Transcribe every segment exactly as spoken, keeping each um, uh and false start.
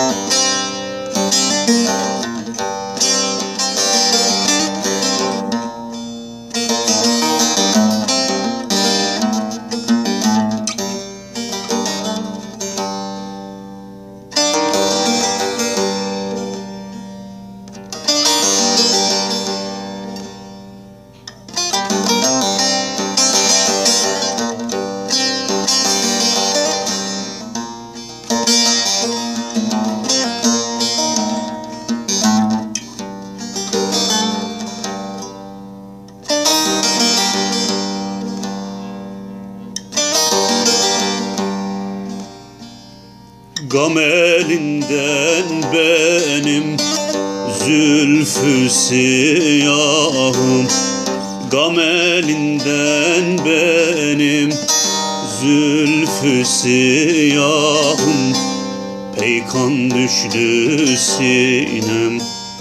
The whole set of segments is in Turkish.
Gam elinden benim zülfü siyahım, gam elinden benim zülfü siyahım. Peykan düştü sinem,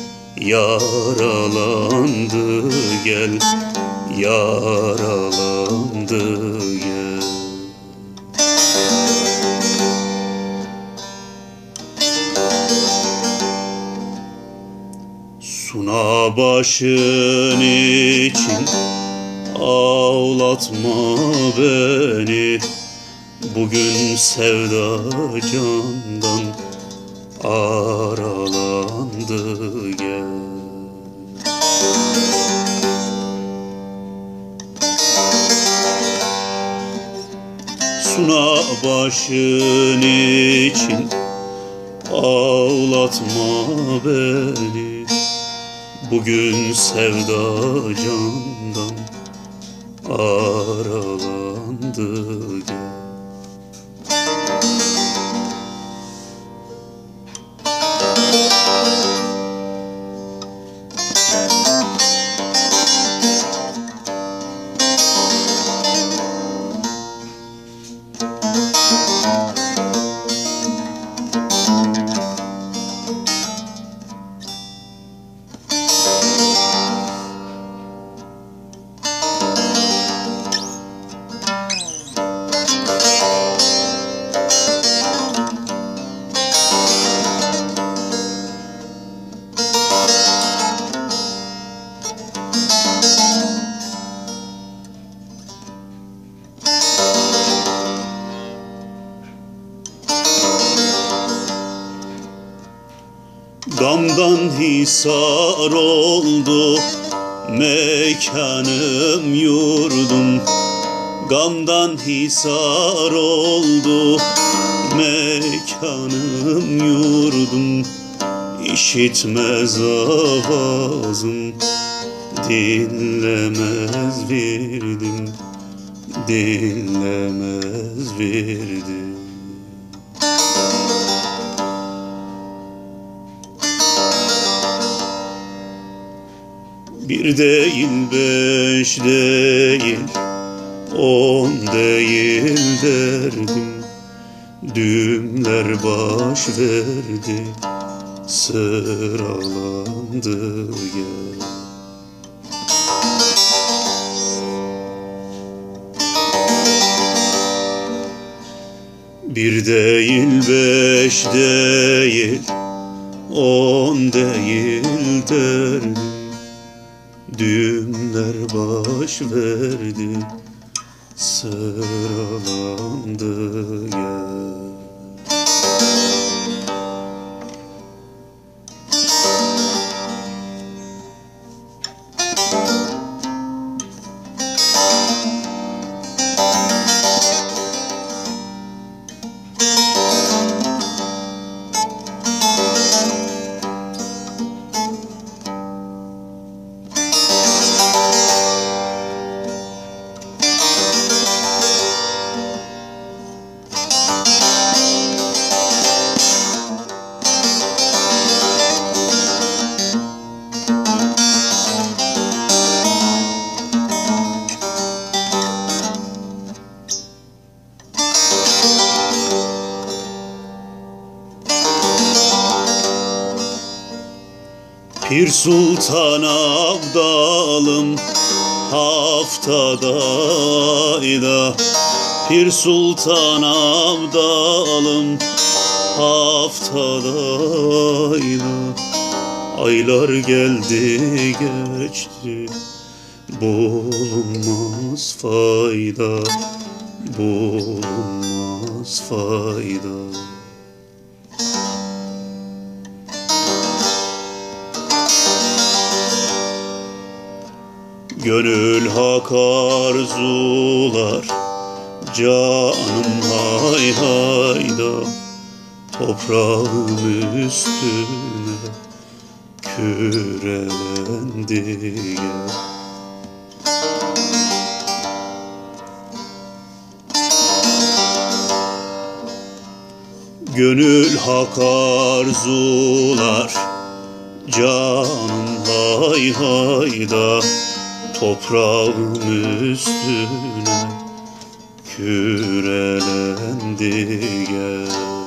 yaralandı gel, yaralandı gel. Suna başın için ağlatma beni, bugün sevda candan aralandı gel. Suna başın için ağlatma beni, bugün sevda candan aralandı gel. Gamdan hisar oldu mekanım yurdum, gamdan hisar oldu mekanım yurdum. İşitmez avazım, dinlemez virdim, dinlemez virdim. Bir değil, beş değil, on değil derdim, düğümler baş verdi, sıralandı gel. Bir değil, beş değil, on değil derdim, düğümler baş verdi, sıralandı gel. Pir Sultan Abdalım haftada ayda, Pir Sultan Abdalım haftada aylar, aylar geldi geçti, bulunmaz fayda, bulunmaz fayda. Gönül hak arzular, canım hay hayda, toprağım üstüne kürelendi ya. Gönül hak arzular, canım hay hayda, toprağım üstüne kürelendi gel.